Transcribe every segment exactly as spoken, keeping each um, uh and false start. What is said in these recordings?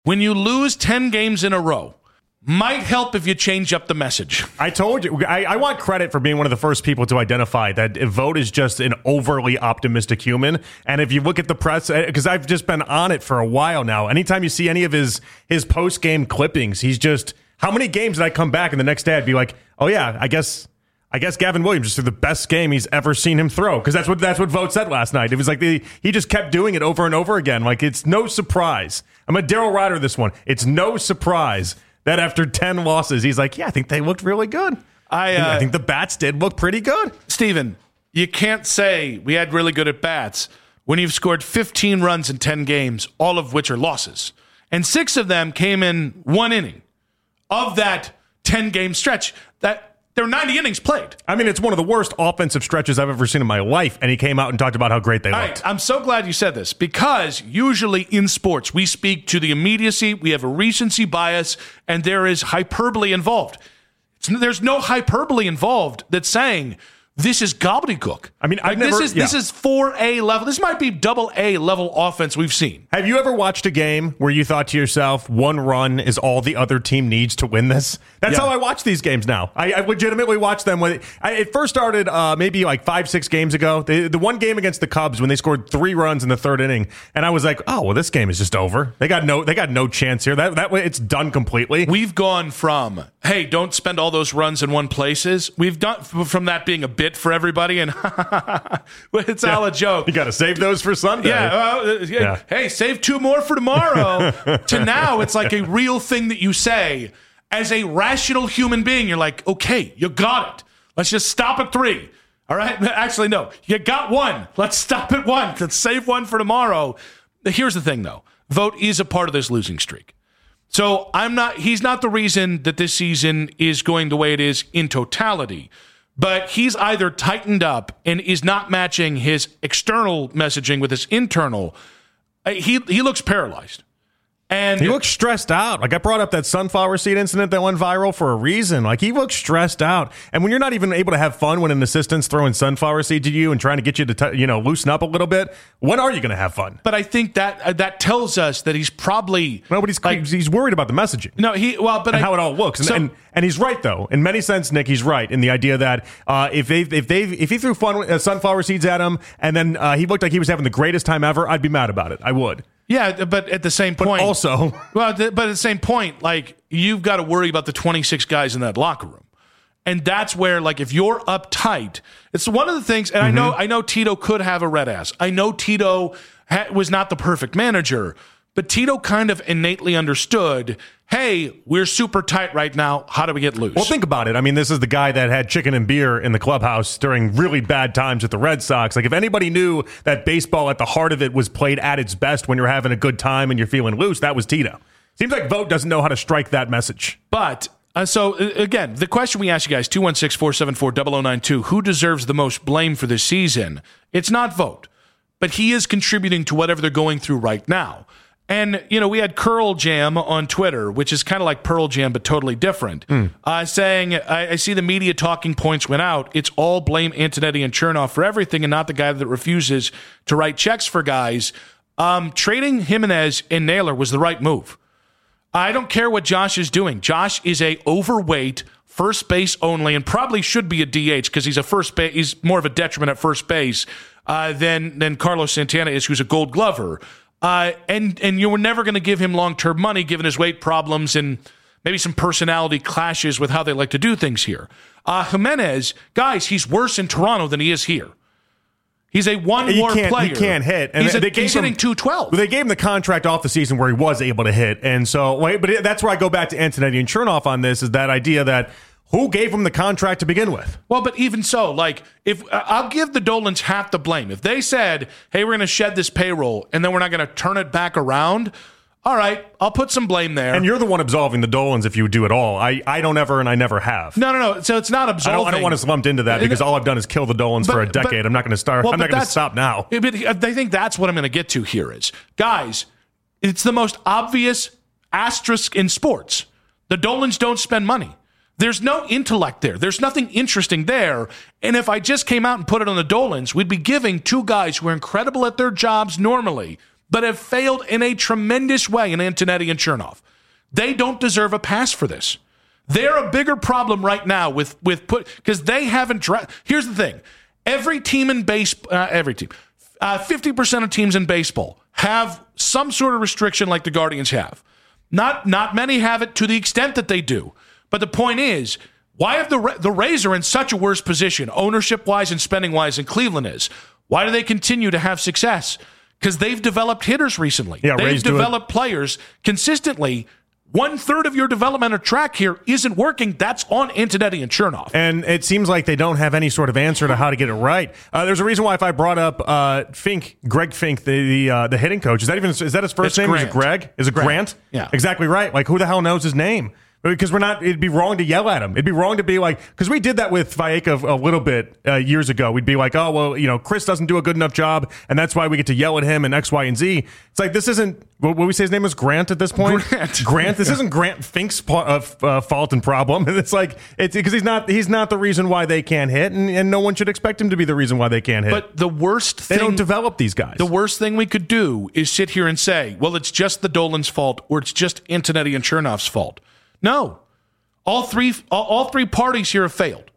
when you lose ten games in a row, might help if you change up the message. I told you, I, I want credit for being one of the first people to identify that Vogt is just an overly optimistic human. And if you look at the press, because I've just been on it for a while now, anytime you see any of his his post-game clippings, he's just, how many games did I come back and the next day I'd be like, oh yeah, I guess I guess Gavin Williams just threw the best game he's ever seen him throw. Because that's what that's what Vogt said last night. It was like the, he just kept doing it over and over again. Like, it's no surprise. I'm a Daryl Ryder this one. It's no surprise that after ten losses, he's like, yeah, I think they looked really good. I, uh, I think the bats did look pretty good. Steven, you can't say we had really good at bats when you've scored fifteen runs in ten games, all of which are losses. And six of them came in one inning of that ten-game stretch. That there were ninety innings played. I mean, it's one of the worst offensive stretches I've ever seen in my life, and he came out and talked about how great they All looked. Right, I'm so glad you said this, because usually in sports, we speak to the immediacy, we have a recency bias, and there is hyperbole involved. It's, there's no hyperbole involved that's saying this is gobbledygook. I mean, I've like, never, this is yeah. this is four A level. This might be double A level offense we've seen. Have you ever watched a game where you thought to yourself, one run is all the other team needs to win this? That's yeah. how I watch these games now. I, I legitimately watch them. When it, I, it first started uh, maybe like five, six games ago. The, the one game against the Cubs when they scored three runs in the third inning, and I was like, oh, well, this game is just over. They got no, they got no chance here. That that way, it's done completely. We've gone from, hey, don't spend all those runs in one places. We've done from that being a bit for everybody, and it's yeah. all a joke. You got to save those for Sunday. Yeah, well, yeah. yeah. Hey, save two more for tomorrow. To now, it's like a real thing that you say as a rational human being. You're like, okay, you got it. Let's just stop at three. All right? Actually, no. You got one. Let's stop at one. Let's save one for tomorrow. Here's the thing, though. Vogt is a part of this losing streak. So I'm not. He's not the reason that this season is going the way it is in totality. But he's either tightened up and is not matching his external messaging with his internal. He he looks paralyzed. And he looks stressed out. Like, I brought up that sunflower seed incident that went viral for a reason. Like, he looks stressed out. And when you're not even able to have fun when an assistant's throwing sunflower seeds at you and trying to get you to, t- you know, loosen up a little bit, when are you going to have fun? But I think that uh, that tells us that he's probably no, but he's like, he's worried about the messaging. No, he well, but and I, how it all looks. And, so, and and he's right though. In many sense, Nick, he's right in the idea that uh, if they if they if he threw fun, uh, sunflower seeds at him and then uh, he looked like he was having the greatest time ever, I'd be mad about it. I would. Yeah, but at the same point, but also, well, th- but at the same point, like, you've got to worry about the twenty-six guys in that locker room, and that's where, like, if you're uptight, it's one of the things. And mm-hmm. I know, I know, Tito could have a red ass. I know Tito ha- was not the perfect manager, but Tito kind of innately understood, hey, we're super tight right now. How do we get loose? Well, think about it. I mean, this is the guy that had chicken and beer in the clubhouse during really bad times with the Red Sox. Like, if anybody knew that baseball at the heart of it was played at its best when you're having a good time and you're feeling loose, that was Tito. Seems like Vogt doesn't know how to strike that message. But, uh, so, uh, again, the question we ask you guys, two one six, four seven four, zero zero nine two, who deserves the most blame for this season? It's not Vogt, but he is contributing to whatever they're going through right now. And, you know, we had Curl Jam on Twitter, which is kind of like Pearl Jam, but totally different, mm. uh, saying, I, I see the media talking points went out. It's all blame Antonetti and Chernoff for everything and not the guy that refuses to write checks for guys. Um, trading Jimenez and Naylor was the right move. I don't care what Josh is doing. Josh is a overweight first base only and probably should be a D H because he's a first base. He's more of a detriment at first base uh, than, than Carlos Santana is, who's a gold glover. Uh, and and you were never going to give him long-term money given his weight problems and maybe some personality clashes with how they like to do things here. Uh, Jimenez, guys, he's worse in Toronto than he is here. He's a one-war player. He can't hit. And he's, a, they he's hitting two twelve. They gave him the contract off the season where he was able to hit. And so, but that's where I go back to Antonetti and Chernoff on this, is that idea that who gave him the contract to begin with? Well, but even so, like, if uh, I'll give the Dolans half the blame. If they said, hey, we're going to shed this payroll and then we're not going to turn it back around, all right, I'll put some blame there. And you're the one absolving the Dolans if you do it all. I, I don't ever and I never have. No, no, no. So it's not absolving. I don't, I don't want us lumped into that because all I've done is kill the Dolans but, for a decade. But, I'm not going to start. Well, I'm not going to stop now. But I think that's what I'm going to get to here is, guys, it's the most obvious asterisk in sports. The Dolans don't spend money. There's no intellect there. There's nothing interesting there. And if I just came out and put it on the Dolans, we'd be giving two guys who are incredible at their jobs normally but have failed in a tremendous way in Antonetti and Chernoff. They don't deserve a pass for this. They're a bigger problem right now with with put because they haven't. Dra- Here's the thing: every team in base, uh, every team, uh, fifty percent of teams in baseball have some sort of restriction like the Guardians have. Not not many have it to the extent that they do. But the point is, why have the the Rays are in such a worse position, ownership wise and spending wise, than Cleveland is? Why do they continue to have success? Because they've developed hitters recently. Yeah, they've Rays do developed players consistently. One third of your developmental track here isn't working. That's on Antonetti and Chernoff. And it seems like they don't have any sort of answer to how to get it right. Uh, there's a reason why if I brought up uh, Fink, Greg Fink, the the, uh, the hitting coach, is that even is that his first it's name? Grant. Is it Greg? Is it Grant? Grant? Yeah. Exactly right. Like, who the hell knows his name? Because we're not, it'd be wrong to yell at him. It'd be wrong to be like, because we did that with Valleca a little bit uh, years ago. We'd be like, oh, well, you know, Chris doesn't do a good enough job, and that's why we get to yell at him and X, Y, and Z. It's like, this isn't, what we say his name was Grant at this point? Grant. Grant. This isn't Grant Fink's uh, uh, fault and problem. And it's like, it's because he's not, he's not the reason why they can't hit, and, and no one should expect him to be the reason why they can't hit. But the worst they thing... don't develop these guys. The worst thing we could do is sit here and say, well, it's just the Dolan's fault, or it's just Antonetti and Chernoff's fault. No. All three, all, all three parties here have failed,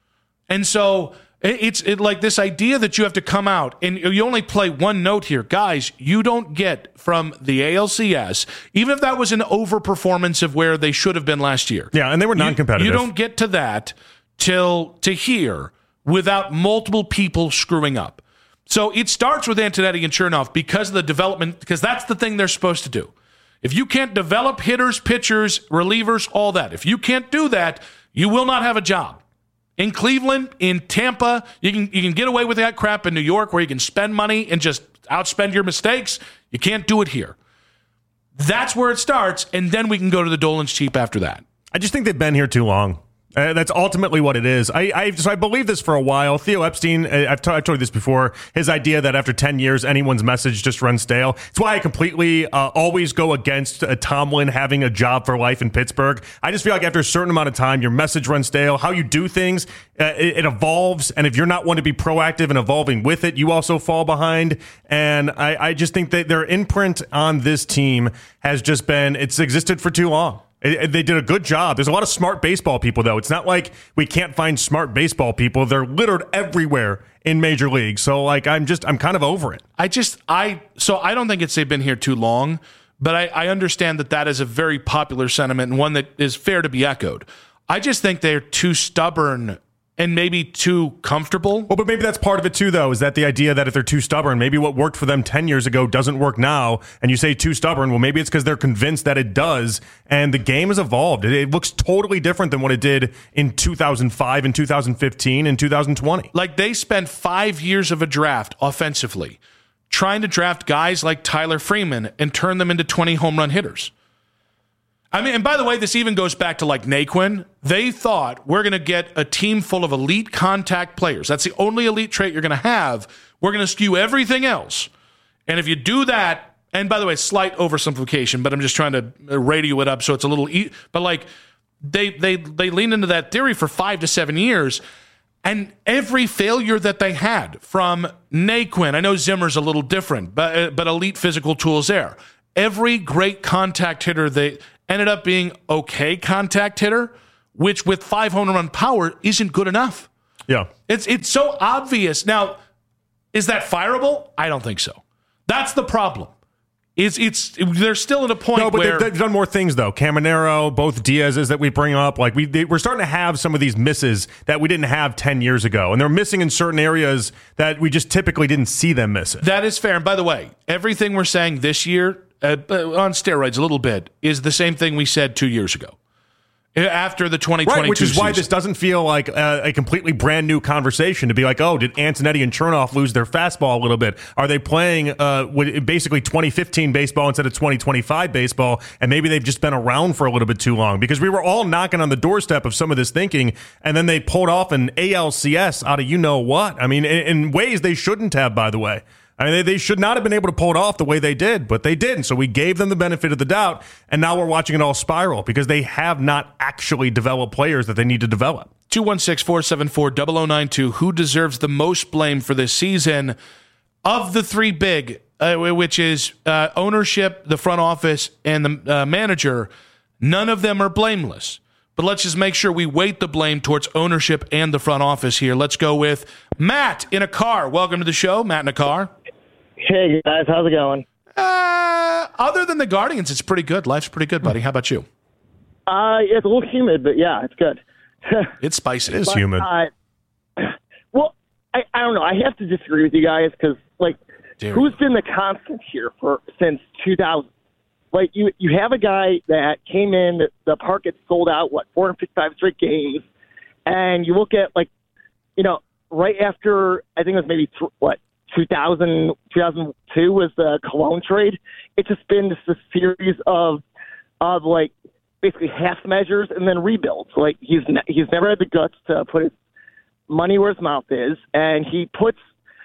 and so it, it's it, like this idea that you have to come out and you only play one note here, guys. You don't get from the A L C S, even if that was an overperformance of where they should have been last year. Yeah, and they were non-competitive. You, you don't get to that till to here without multiple people screwing up. So it starts with Antonetti and Chernoff because of the development, because that's the thing they're supposed to do. If you can't develop hitters, pitchers, relievers, all that, if you can't do that, you will not have a job. In Cleveland, in Tampa, you can you can get away with that crap in New York where you can spend money and just outspend your mistakes. You can't do it here. That's where it starts, and then we can go to the Dolan's cheap after that. I just think they've been here too long. Uh, that's ultimately what it is. I, I so I believe this for a while. Theo Epstein, I've, t- I've told you this before, his idea that after ten years, anyone's message just runs stale. It's why I completely uh, always go against uh, Tomlin having a job for life in Pittsburgh. I just feel like after a certain amount of time, your message runs stale. How you do things, uh, it, it evolves. And if you're not one to be proactive and evolving with it, you also fall behind. And I, I just think that their imprint on this team has just been, it's existed for too long. It, they did a good job. There's a lot of smart baseball people, though. It's not like we can't find smart baseball people. They're littered everywhere in Major League. So, like, I'm just, I'm kind of over it. I just, I, so I don't think it's they've been here too long, but I, I understand that that is a very popular sentiment and one that is fair to be echoed. I just think they're too stubborn and maybe too comfortable. Well, but maybe that's part of it too, though, is that the idea that if they're too stubborn, maybe what worked for them ten years ago doesn't work now, and you say too stubborn, well, maybe it's because they're convinced that it does, and the game has evolved. It, it looks totally different than what it did in two thousand five and two thousand fifteen and two thousand twenty. Like, they spent five years of a draft offensively trying to draft guys like Tyler Freeman and turn them into twenty home run hitters. I mean, and by the way, this even goes back to like Naquin. They thought we're going to get a team full of elite contact players. That's the only elite trait you're going to have. We're going to skew everything else. And if you do that, and by the way, slight oversimplification, but I'm just trying to radio it up so it's a little, e- but like they they they leaned into that theory for five to seven years. And every failure that they had from Naquin, I know Zimmer's a little different, but but elite physical tools there. Every great contact hitter they ended up being okay contact hitter, which with five home run power isn't good enough. Yeah. It's it's so obvious. Now, is that fireable? I don't think so. That's the problem. It's it's they're still at a point no, but where they've, they've done more things though. Caminero, both Diaz's that we bring up, like we they, we're starting to have some of these misses that we didn't have ten years ago, and they're missing in certain areas that we just typically didn't see them missing. That is fair. And by the way, everything we're saying this year, uh, on steroids a little bit, is the same thing we said two years ago. After the twenty twenty-two right, which is season. why this doesn't feel like a, a completely brand new conversation to be like, oh, did Antonetti and Chernoff lose their fastball a little bit? Are they playing uh, with basically twenty fifteen baseball instead of twenty twenty-five baseball? And maybe they've just been around for a little bit too long, because we were all knocking on the doorstep of some of this thinking, and then they pulled off an A L C S out of you know what. I mean, in, in ways they shouldn't have, by the way. I mean, they, they should not have been able to pull it off the way they did, but they did. And so we gave them the benefit of the doubt, and now we're watching it all spiral because they have not actually developed players that they need to develop. two one six, four seven four, zero zero nine two. Who deserves the most blame for this season? Of the three big, uh, which is uh, ownership, the front office, and the uh, manager. None of them are blameless. But let's just make sure we weight the blame towards ownership and the front office here. Let's go with Matt in a car. Welcome to the show, Matt in a car. Hey, guys. How's it going? Uh, other than the Guardians, it's pretty good. Life's pretty good, buddy. How about you? Uh, it's a little humid, but yeah, it's good. It's spicy. It is But, humid. Uh, well, I, I don't know. I have to disagree with you guys because, like, Dare who's you. been the constant here for since two thousand? Like, you you have a guy that came in, the, the park gets sold out, what, four hundred fifty-five straight games, and you look at, like, you know, right after, I think it was maybe, th- what, two thousand, two thousand two was the Cologne trade. It's just been just a series of, of like, basically half measures and then rebuilds. Like, he's ne- he's never had the guts to put his money where his mouth is, and he puts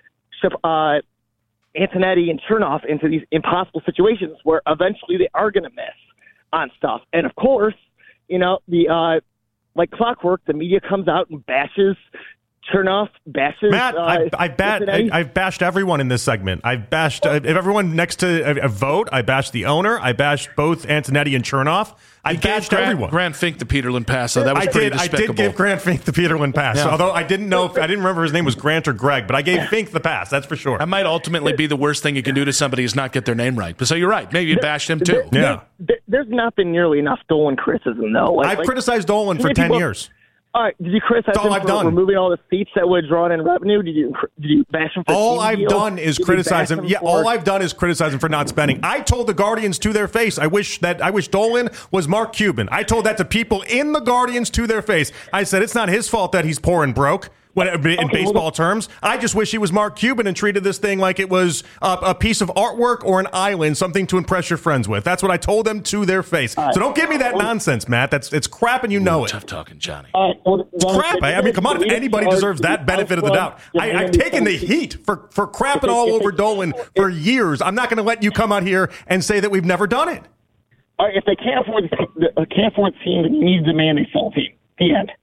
uh, Antonetti and Chernoff into these impossible situations where eventually they are going to miss on stuff. And of course, you know, the uh, like clockwork, the media comes out and bashes Chernoff, bashes Matt, uh, I, I bat, I, Antonetti. I've bashed everyone in this segment. I've bashed uh, if everyone next to a, a vote. I bashed the owner. I bashed both Antonetti and Chernoff. I You gave bashed Grant, everyone. Grant Fink the Peterlin pass, so that was I pretty did. I despicable. did give Grant Fink the Peterlin pass. Yeah. Although I didn't know if I didn't remember his name was Grant or Greg, but I gave Fink the pass. That's for sure. That might ultimately be the worst thing you can do to somebody is not get their name right. But so you're right. Maybe you bashed him too. There- Yeah. there- There's not been nearly enough Dolan criticism, though. Like, I've like, criticized Dolan too for many ten people- years. All right, did you criticize That's all him I've for done. removing all the seats that would draw in revenue? Did you did you bash him for All team I've deals? done is Did you criticize bash him. Yeah, for- all I've done is criticize him for not spending. I told the Guardians to their face. I wish that I wish Dolan was Mark Cuban. I told that to people in the Guardians to their face. I said it's not his fault that he's poor and broke. When, in Okay, baseball well, terms, I just wish he was Mark Cuban and treated this thing like it was a, a piece of artwork or an island, something to impress your friends with. That's what I told them to their face. right. So don't give me that nonsense, Matt. That's it's crap, and you know it. Tough talking, Johnny. All right, well, well, Crap. I, I mean, come on. If anybody deserves that benefit of the doubt, I, I've taken the heat for for crapping all over Dolan for years. I'm not going to let you come out here and say that we've never done it. All right, if they can't afford the uh, can't afford the team, then you need to demand they sell the team. The end.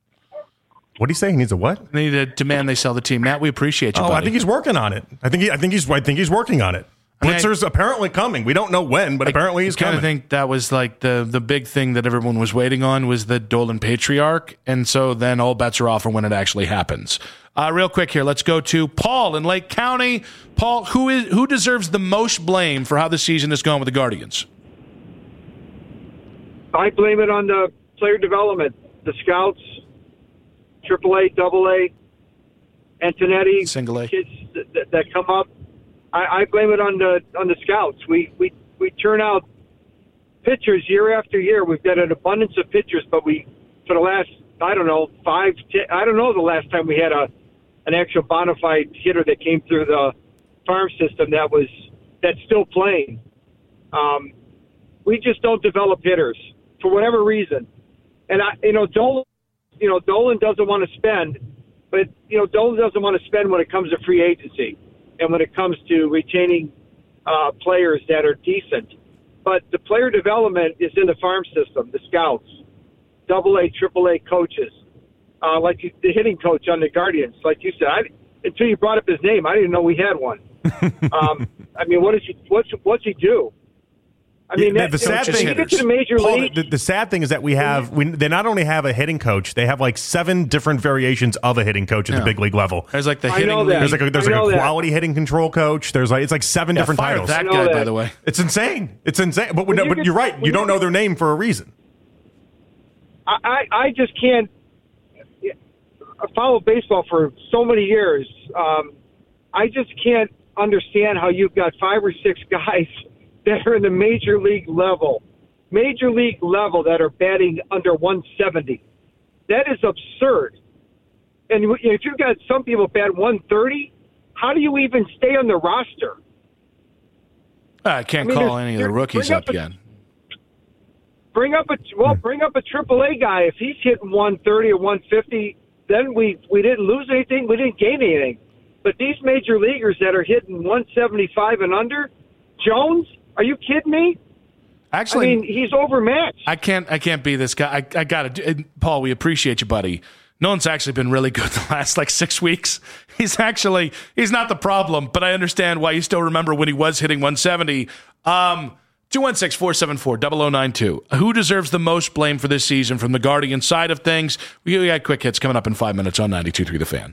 What do you say? He needs a what? They need to demand they sell the team. Matt, we appreciate you, Oh, buddy. I think he's working on it. I think he, I think he's I think he's working on it. I mean, Blitzer's apparently coming. We don't know when, but apparently he's I kind coming. of think that was like the the big thing that everyone was waiting on was the Dolan patriarch, and so then all bets are off for when it actually happens. Uh, real quick here, let's go to Paul in Lake County. Paul, who is who deserves the most blame for how the season has gone with the Guardians? I blame it on the player development, the scouts, triple A, double A, Antonetti, Single A. kids that, that come up. I, I blame it on the on the scouts. We we we turn out pitchers year after year. We've got an abundance of pitchers, but we for the last I don't know five ten, I don't know the last time we had a an actual bona fide hitter that came through the farm system that was that's still playing. Um, we just don't develop hitters for whatever reason. And I, you know, Dolan, you know, Dolan doesn't want to spend, but you know, Dolan doesn't want to spend when it comes to free agency and when it comes to retaining uh, players that are decent. But the player development is in the farm system, the scouts, double A, triple A coaches, uh, like the hitting coach on the Guardians. Like you said, I, until you brought up his name, I didn't know we had one. um, I mean, what does he? What's what's he do? I mean, Yeah, that, the sad when thing- you get to the major Paul, league. the, the sad thing is that we have we, they not only have a hitting coach, they have like seven different variations of a hitting coach at Yeah. the big league level. There's like the I hitting know that. league. There's like a, there's I like know a that. quality hitting control coach. There's like it's like seven different Fire titles. that I know guy, by that. the way. It's insane. It's insane. But, When no, you but get- you're right. when You you don't know get- their name for a reason. I, I I just can't I follow baseball for so many years. Um, I just can't understand how you've got five or six guys that are in the major league level, major league level that are batting under one seventy. That is absurd. And if you've got some people bat one thirty, how do you even stay on the roster? I can't I mean, call there's- any of the bring rookies up up a- yet. Bring up a well, bring up a triple A guy. If he's hitting one thirty or one fifty, then we we didn't lose anything. We didn't gain anything. But these major leaguers that are hitting one seventy-five and under, Jones, are you kidding me? Actually, I mean, he's overmatched. I can't. I can't be this guy. I, I got to. Paul, we appreciate you, buddy. Nolan's actually been really good the last like six weeks. He's actually, he's not the problem, but I understand why you still remember when he was hitting one seventy. Um, two one six, four seven four, zero zero nine two. Who deserves the most blame for this season from the Guardian side of things? We got quick hits coming up in five minutes on ninety-two point three The Fan.